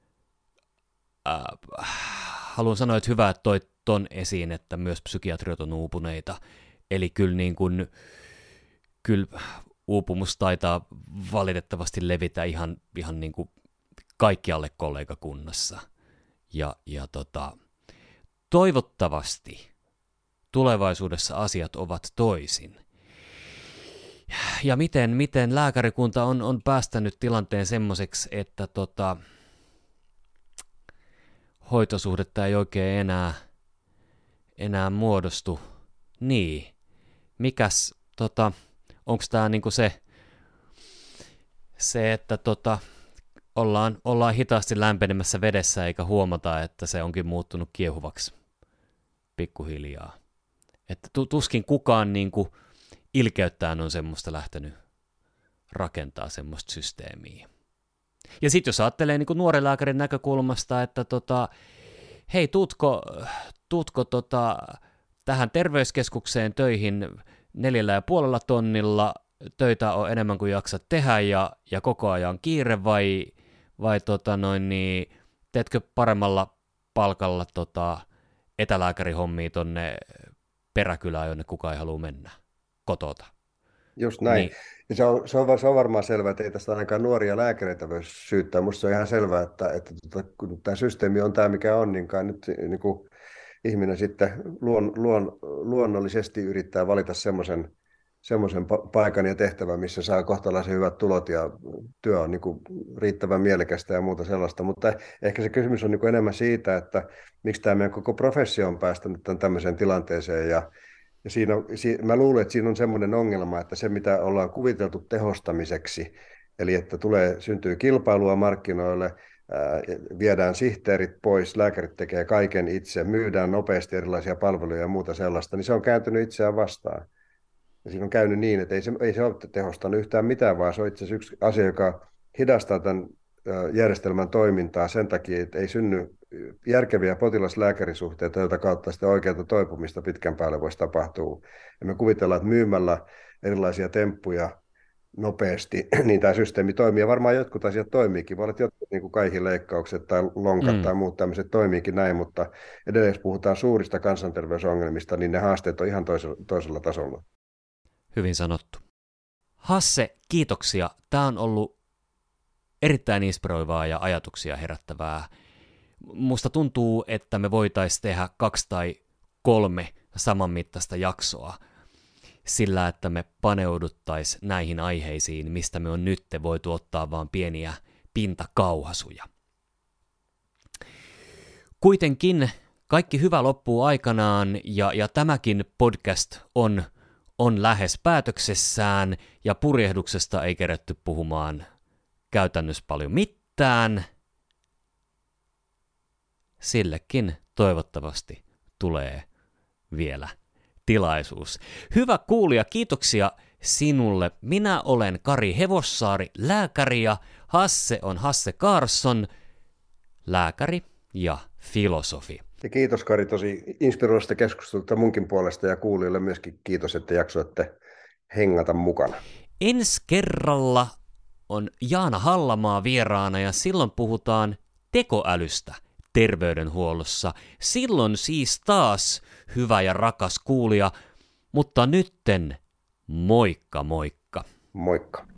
haluan sanoa, että hyvä, että toit ton esiin, että myös psykiatriot on uupuneita. Eli kyllä uupumus taitaa valitettavasti levitä ihan niin kuin kaikkialle kollegakunnassa. Ja toivottavasti tulevaisuudessa asiat ovat toisin. Ja miten lääkärikunta on päästänyt tilanteen semmoiseksi, että hoitosuhdetta ei oikein enää muodostu. Niin. Mikäs, onko tämä niinku se, että ollaan hitaasti lämpenemässä vedessä eikä huomata, että se onkin muuttunut kiehuvaksi pikkuhiljaa. Että tuskin kukaan niinku ilkeyttään on semmoista lähtenyt rakentaa semmoista systeemiä. Ja sitten jos ajattelee niinku nuoren lääkärin näkökulmasta, että hei, tuutko tähän terveyskeskukseen töihin 4,5 tonnilla, töitä on enemmän kuin jaksat tehdä ja koko ajan kiire vai teetkö paremmalla palkalla etälääkärihommia tonne peräkylään, jonne kukaan ei halua mennä kotota. Just näin. Niin. Ja se on varmaan selvää, että ei tästä ainakaan nuoria lääkäreitä voi syyttää. Minusta se on ihan selvää, että kun tämä systeemi on tämä, mikä on, niin kai nyt niin kuin ihminen sitten luonnollisesti yrittää valita semmoisen paikan ja tehtävän, missä saa kohtalaisen hyvät tulot ja työ on niin kuin riittävän mielekästä ja muuta sellaista. Mutta ehkä se kysymys on niin kuin enemmän siitä, että miksi tämä meidän koko professio on päästänyt tämän tämmöiseen tilanteeseen. Ja mä luulen, että siinä on semmoinen ongelma, että se mitä ollaan kuviteltu tehostamiseksi, eli että syntyy kilpailua markkinoille, viedään sihteerit pois, lääkärit tekee kaiken itse, myydään nopeasti erilaisia palveluja ja muuta sellaista, niin se on kääntynyt itseään vastaan. Ja siinä on käynyt niin, että ei se ole tehostanut yhtään mitään, vaan se on itse asiassa yksi asia, joka hidastaa tämän järjestelmän toimintaa sen takia, että ei synny järkeviä potilas-lääkärisuhteita, joita kautta sitä oikeaa toipumista pitkän päälle voisi tapahtua. Ja me kuvitellaan, että myymällä erilaisia temppuja nopeasti, niin tämä systeemi toimii. Ja varmaan jotkut asiat toimiikin. Voi olla, että jotkut niin kuin kaihileikkaukset tai lonkat tai muut tämmöiset toimiikin näin, mutta edelleen jos puhutaan suurista kansanterveysongelmista, niin ne haasteet on ihan toisella tasolla. Hyvin sanottu. Hasse, kiitoksia. Tämä on ollut erittäin inspiroivaa ja ajatuksia herättävää. Musta tuntuu, että me voitaisiin tehdä 2 tai 3 samanmittaista jaksoa sillä, että me paneuduttaisiin näihin aiheisiin, mistä me on nyt voitu ottaa vaan pieniä pintakauhasuja. Kuitenkin kaikki hyvä loppuu aikanaan ja tämäkin podcast on lähes päätöksessään ja purjehduksesta ei keretty puhumaan käytännössä paljon mitään. Sillekin toivottavasti tulee vielä tilaisuus. Hyvä kuulija, kiitoksia sinulle. Minä olen Kari Hevossaari, lääkäri, ja Hasse on Hasse Karsson, lääkäri ja filosofi. Ja kiitos Kari tosi inspiroivasta keskustelusta munkin puolesta ja kuulijoille myöskin kiitos, että jaksoitte hengata mukana. Ensi kerralla on Jaana Hallamaa vieraana ja silloin puhutaan tekoälystä terveydenhuollossa. Silloin siis taas hyvä ja rakas kuulija, mutta nytten moikka moikka. Moikka.